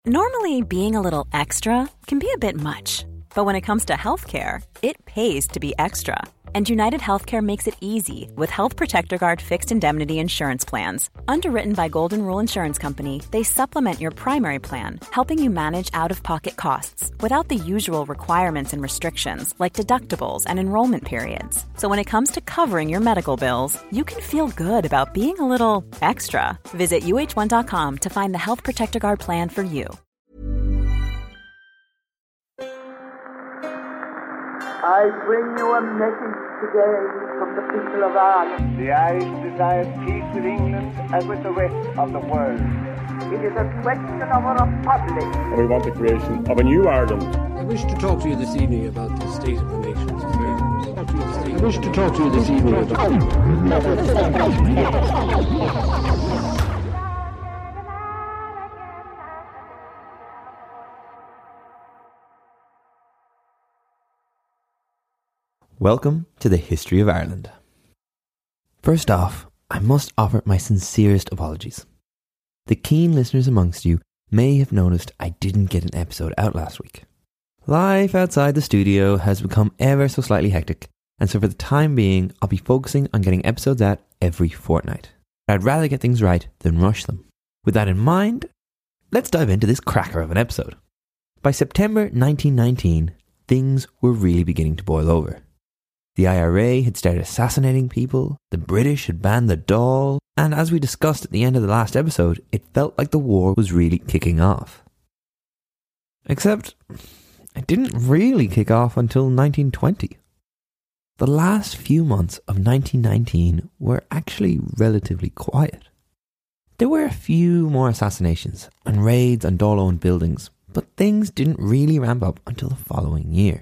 Normally, being a little extra can be a bit much, but when it comes to healthcare, it pays to be extra. And United Healthcare makes it easy with Health Protector Guard fixed indemnity insurance plans. Underwritten by Golden Rule Insurance Company, they supplement your primary plan, helping you manage out-of-pocket costs without the usual requirements and restrictions like deductibles and enrollment periods. So when it comes to covering your medical bills, you can feel good about being a little extra. Visit uh1.com to find the Health Protector Guard plan for you. I bring you a message today from the people of Ireland. The Irish desire peace with England and with the rest of the world. It is a question of a republic. And we want the creation of a new Ireland. I wish to talk to you this evening about the state of the nation's affairs. I wish to talk to you this evening about... Welcome to the History of Ireland. First off, I must offer my sincerest apologies. The keen listeners amongst you may have noticed I didn't get an episode out last week. Life outside the studio has become ever so slightly hectic, and so for the time being, I'll be focusing on getting episodes out every fortnight. I'd rather get things right than rush them. With that in mind, let's dive into this cracker of an episode. By September 1919, things were really beginning to boil over. The IRA had started assassinating people, the British had banned the Dáil, and as we discussed at the end of the last episode, it felt like the war was really kicking off. Except, it didn't really kick off until 1920. The last few months of 1919 were actually relatively quiet. There were a few more assassinations and raids on Dáil-owned buildings, but things didn't really ramp up until the following year.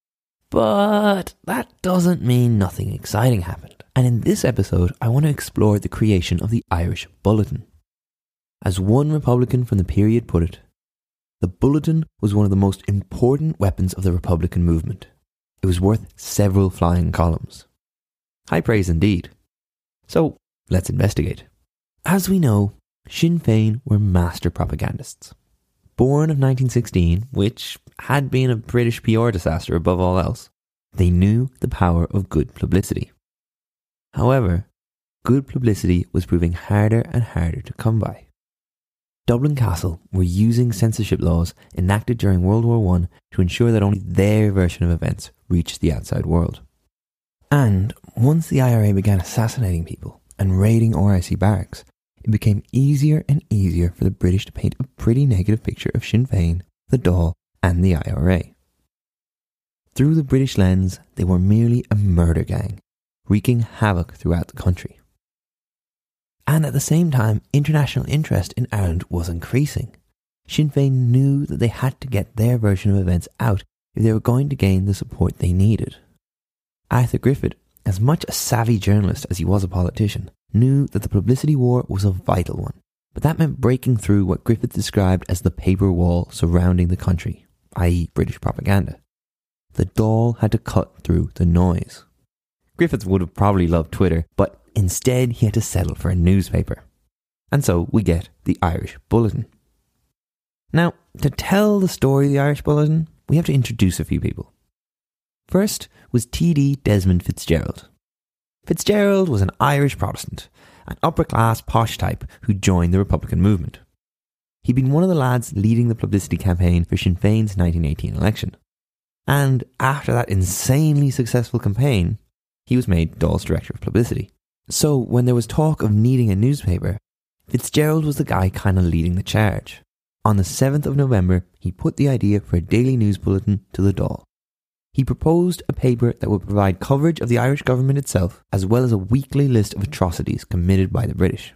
But that doesn't mean nothing exciting happened. And in this episode, I want to explore the creation of the Irish Bulletin. As one Republican from the period put it, the Bulletin was one of the most important weapons of the Republican movement. It was worth several flying columns. High praise indeed. So, let's investigate. As we know, Sinn Féin were master propagandists. Born of 1916, which had been a British PR disaster above all else, they knew the power of good publicity. However, good publicity was proving harder and harder to come by. Dublin Castle were using censorship laws enacted during World War I to ensure that only their version of events reached the outside world. And once the IRA began assassinating people and raiding RIC barracks, it became easier and easier for the British to paint a pretty negative picture of Sinn Féin, the Dáil, and the IRA. Through the British lens, they were merely a murder gang, wreaking havoc throughout the country. And at the same time, international interest in Ireland was increasing. Sinn Féin knew that they had to get their version of events out if they were going to gain the support they needed. Arthur Griffith, as much a savvy journalist as he was a politician, knew that the publicity war was a vital one, but that meant breaking through what Griffith described as the paper wall surrounding the country, i.e. British propaganda. The Dáil had to cut through the noise. Griffith would have probably loved Twitter, but instead he had to settle for a newspaper. And so we get the Irish Bulletin. Now, to tell the story of the Irish Bulletin, we have to introduce a few people. First was T.D. Desmond Fitzgerald. Fitzgerald was an Irish Protestant, an upper-class posh type who joined the Republican movement. He'd been one of the lads leading the publicity campaign for Sinn Féin's 1918 election. And after that insanely successful campaign, he was made Dáil's Director of Publicity. So when there was talk of needing a newspaper, Fitzgerald was the guy kind of leading the charge. On the 7th of November, he put the idea for a daily news bulletin to the Dáil. He proposed a paper that would provide coverage of the Irish government itself, as well as a weekly list of atrocities committed by the British.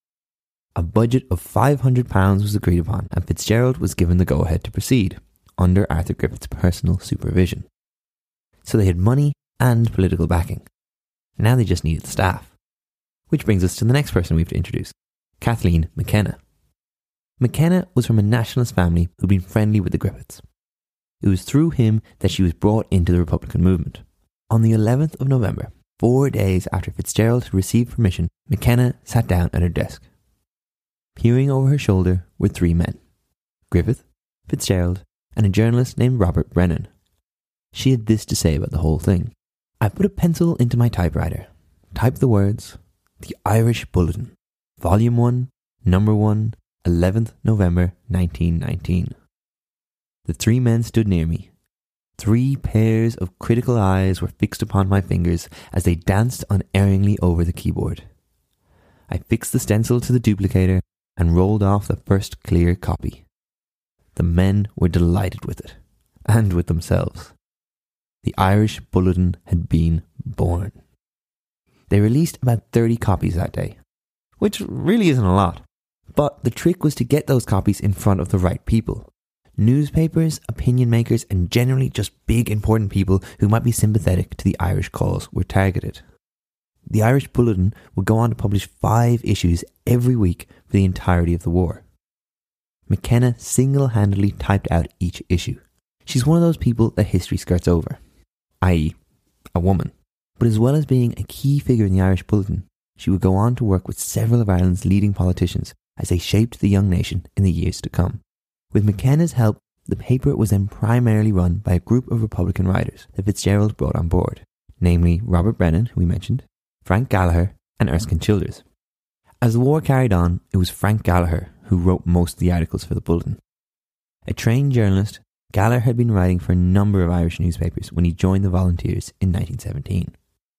A budget of £500 was agreed upon, and Fitzgerald was given the go-ahead to proceed, under Arthur Griffith's personal supervision. So they had money and political backing. Now they just needed the staff. Which brings us to the next person we have to introduce, Kathleen McKenna. McKenna was from a nationalist family who'd been friendly with the Griffiths. It was through him that she was brought into the Republican movement. On the 11th of November, 4 days after Fitzgerald had received permission, McKenna sat down at her desk. Peering over her shoulder were 3 men. Griffith, Fitzgerald, and a journalist named Robert Brennan. She had this to say about the whole thing. I put a pencil into my typewriter, typed the words, The Irish Bulletin, Volume 1, Number 1, 11th November 1919. The three men stood near me. 3 pairs of critical eyes were fixed upon my fingers as they danced unerringly over the keyboard. I fixed the stencil to the duplicator and rolled off the first clear copy. The men were delighted with it, and with themselves. The Irish Bulletin had been born. They released about 30 copies that day, which really isn't a lot. But the trick was to get those copies in front of the right people. Newspapers, opinion makers, and generally just big important people who might be sympathetic to the Irish cause were targeted. The Irish Bulletin would go on to publish 5 issues every week for the entirety of the war. McKenna single-handedly typed out each issue. She's one of those people that history skirts over, i.e., a woman. But as well as being a key figure in the Irish Bulletin, she would go on to work with several of Ireland's leading politicians as they shaped the young nation in the years to come. With McKenna's help, the paper was then primarily run by a group of Republican writers that Fitzgerald brought on board, namely Robert Brennan, who we mentioned, Frank Gallagher, and Erskine Childers. As the war carried on, it was Frank Gallagher who wrote most of the articles for the Bulletin. A trained journalist, Gallagher had been writing for a number of Irish newspapers when he joined the Volunteers in 1917.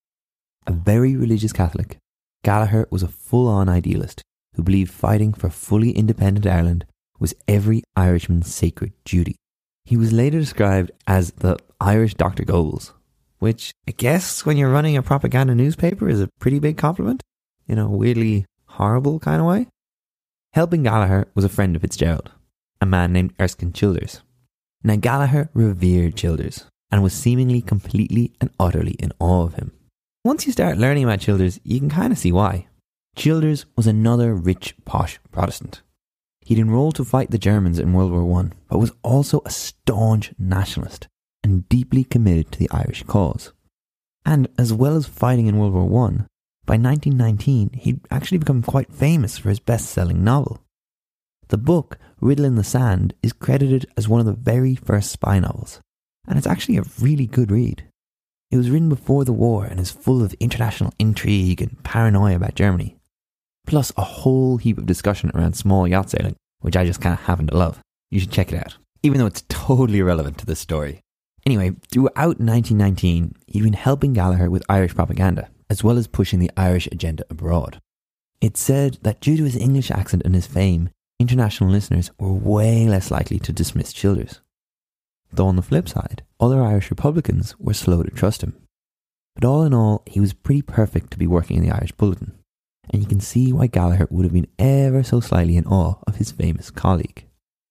A very religious Catholic, Gallagher was a full-on idealist who believed fighting for fully independent Ireland was every Irishman's sacred duty. He was later described as the Irish Dr. Goals, which I guess when you're running a propaganda newspaper is a pretty big compliment, in a weirdly horrible kind of way. Helping Gallagher was a friend of Fitzgerald, a man named Erskine Childers. Now Gallagher revered Childers and was seemingly completely and utterly in awe of him. Once you start learning about Childers, you can kind of see why. Childers was another rich, posh Protestant. He'd enrolled to fight the Germans in World War I, but was also a staunch nationalist and deeply committed to the Irish cause. And as well as fighting in World War I, by 1919 he'd actually become quite famous for his best-selling novel. The book, Riddle in the Sand, is credited as one of the very first spy novels, and it's actually a really good read. It was written before the war and is full of international intrigue and paranoia about Germany, plus a whole heap of discussion around small yacht sailing, which I just kind of happen to love. You should check it out, even though it's totally irrelevant to this story. Anyway, throughout 1919, he'd been helping Gallagher with Irish propaganda, as well as pushing the Irish agenda abroad. It's said that due to his English accent and his fame, international listeners were way less likely to dismiss Childers. Though on the flip side, other Irish Republicans were slow to trust him. But all in all, he was pretty perfect to be working in the Irish Bulletin, and you can see why Gallagher would have been ever so slightly in awe of his famous colleague.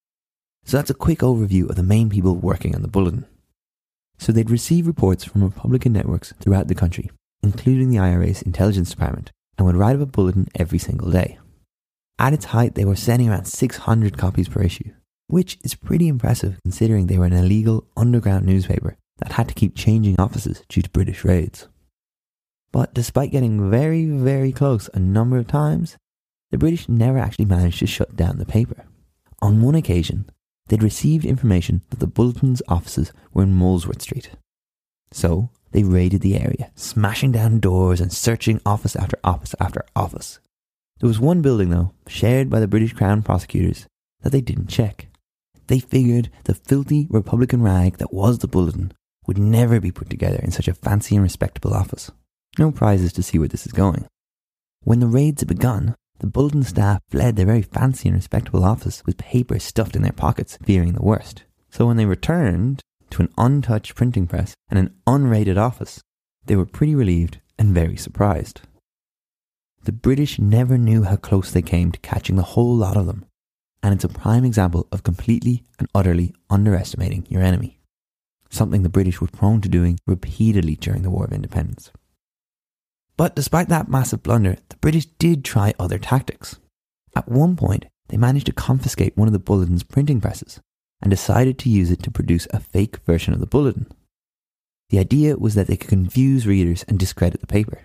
So that's a quick overview of the main people working on the Bulletin. So they'd receive reports from Republican networks throughout the country, including the IRA's intelligence department, and would write up a bulletin every single day. At its height, they were sending around 600 copies per issue, which is pretty impressive considering they were an illegal underground newspaper that had to keep changing offices due to British raids. But despite getting very, very close a number of times, the British never actually managed to shut down the paper. On one occasion, they'd received information that the Bulletin's offices were in Molesworth Street. So they raided the area, smashing down doors and searching office after office after office. There was one building, though, shared by the British Crown prosecutors, that they didn't check. They figured the filthy Republican rag that was the Bulletin would never be put together in such a fancy and respectable office. No prizes to see where this is going. When the raids had begun, the Bulletin staff fled their very fancy and respectable office with papers stuffed in their pockets, fearing the worst. So when they returned to an untouched printing press and an unraided office, they were pretty relieved and very surprised. The British never knew how close they came to catching the whole lot of them, and it's a prime example of completely and utterly underestimating your enemy. Something the British were prone to doing repeatedly during the War of Independence. But despite that massive blunder, the British did try other tactics. At one point, they managed to confiscate one of the Bulletin's printing presses and decided to use it to produce a fake version of the Bulletin. The idea was that they could confuse readers and discredit the paper.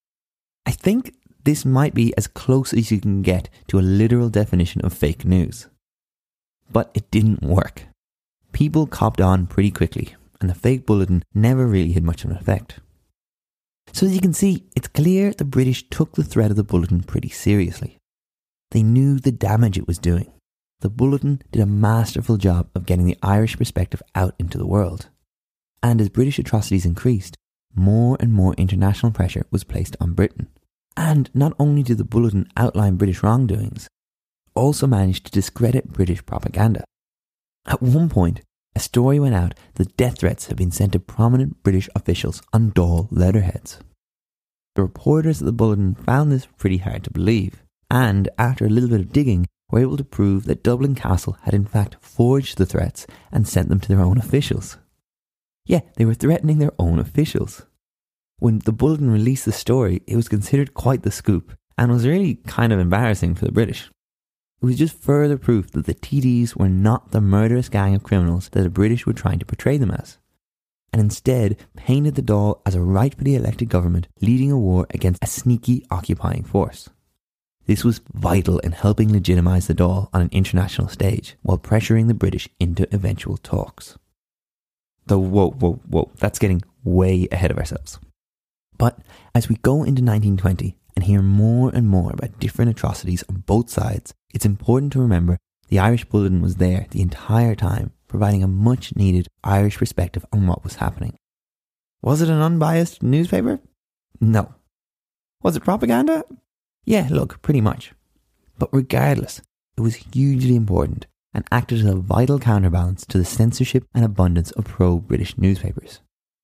I think this might be as close as you can get to a literal definition of fake news. But it didn't work. People copped on pretty quickly, and the fake bulletin never really had much of an effect. So as you can see, it's clear the British took the threat of the bulletin pretty seriously. They knew the damage it was doing. The bulletin did a masterful job of getting the Irish perspective out into the world. And as British atrocities increased, more and more international pressure was placed on Britain. And not only did the bulletin outline British wrongdoings, it also managed to discredit British propaganda. At one point, a story went out that death threats had been sent to prominent British officials on Dáil letterheads. The reporters at the bulletin found this pretty hard to believe, and after a little bit of digging, were able to prove that Dublin Castle had in fact forged the threats and sent them to their own officials. Yeah, they were threatening their own officials. When the bulletin released the story, it was considered quite the scoop and was really kind of embarrassing for the British. It was just further proof that the TDs were not the murderous gang of criminals that the British were trying to portray them as, and instead painted the Dáil as a rightfully elected government leading a war against a sneaky occupying force. This was vital in helping legitimise the Dáil on an international stage while pressuring the British into eventual talks. Though whoa, that's getting way ahead of ourselves. But as we go into 1920 and hear more and more about different atrocities on both sides, it's important to remember the Irish Bulletin was there the entire time, providing a much needed Irish perspective on what was happening. Was it an unbiased newspaper? No. Was it propaganda? Yeah, look, pretty much. But regardless, it was hugely important and acted as a vital counterbalance to the censorship and abundance of pro-British newspapers.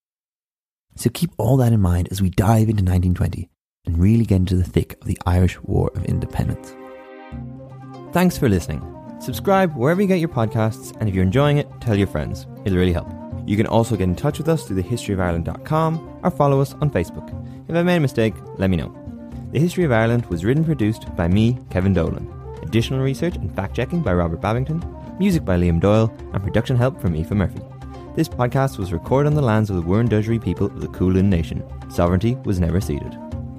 So keep all that in mind as we dive into 1920 and really get into the thick of the Irish War of Independence. Thanks for listening. Subscribe wherever you get your podcasts, and if you're enjoying it, tell your friends. It'll really help. You can also get in touch with us through thehistoryofireland.com or follow us on Facebook. If I made a mistake, let me know. The History of Ireland was written and produced by me, Kevin Dolan. Additional research and fact-checking by Robert Babington. Music by Liam Doyle, and production help from Aoife Murphy. This podcast was recorded on the lands of the Wurundjeri people of the Kulin Nation. Sovereignty was never ceded.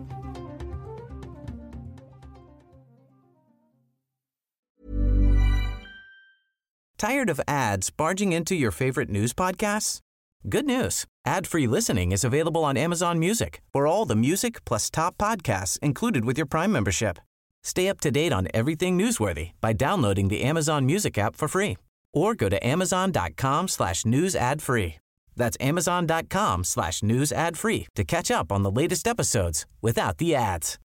Tired of ads barging into your favorite news podcasts? Good news. Ad-free listening is available on Amazon Music for all the music plus top podcasts included with your Prime membership. Stay up to date on everything newsworthy by downloading the Amazon Music app for free or go to amazon.com/news ad free. That's amazon.com/news ad free to catch up on the latest episodes without the ads.